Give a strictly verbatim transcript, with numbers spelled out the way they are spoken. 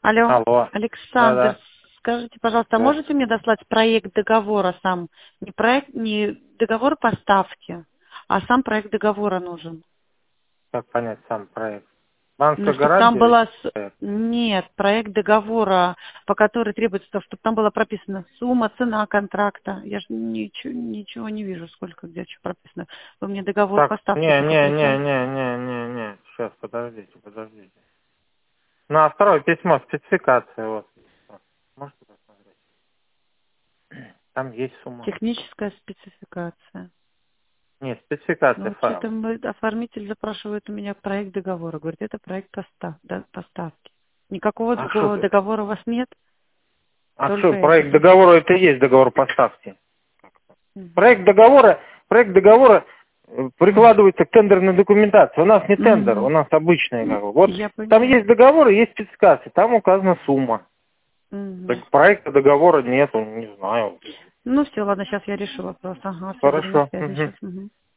Алло, Алло. Александр, Да-да. скажите, пожалуйста, а Да. можете мне дослать проект договора сам? Не проект, не договор поставки, а сам проект договора нужен. Как понять сам проект? Ну, Банковская чтобы там гарантия или была... с- проект? Нет, проект договора, по которой требуется, чтобы там была прописана сумма, цена контракта. Я же ничего, ничего не вижу, сколько где что прописано. Вы мне договор Так, не, поставки только не, не, прислали. не, не, не, не. Сейчас, подождите, подождите. На второе письмо, спецификация, вот. Можете посмотреть? Там есть сумма. Техническая спецификация. Нет, Ну, спецификация вот что-то файла. мы, оформитель запрашивает у меня проект договора. Говорит, это проект поста- да, поставки. Никакого А что другого ты? договора у вас нет, А что, только проект этот. договора это и есть договор поставки. Проект Мгм. договора, проект договора э, прикладывается к тендерной документации. У нас не тендер, у Мгм. нас обычный. Как бы. Вот Я там поняла. есть договор и есть спецификация, там указана сумма. Мгм. Так проекта договора нету, не знаю. Ну все, ладно, сейчас я решу вопрос. Ага, все, буду на Хорошо. связи Мгм. сейчас. Мгм.